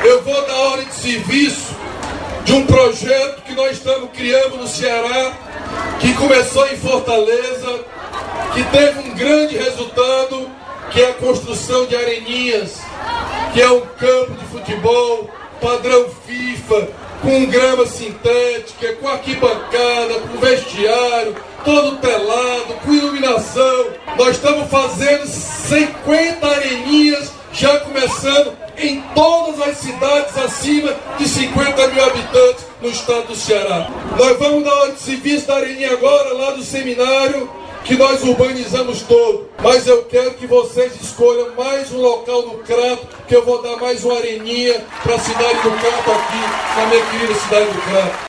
Eu vou dar ordem de serviço de um projeto que nós estamos criando no Ceará, que começou em Fortaleza, que teve um grande resultado, que é a construção de Areninhas, que é um campo de futebol padrão FIFA, com grama sintética, com arquibancada, com vestiário, todo telado, com iluminação. Nós estamos fazendo 50 areninhas, já começando em todas as cidades acima de 50 mil habitantes no estado do Ceará. Nós vamos dar ordem de serviço da areninha agora, lá do seminário, que nós urbanizamos todo. Mas eu quero que vocês escolham mais um local no Crato, que eu vou dar mais uma areninha para a cidade do Crato aqui, na minha querida cidade do Crato.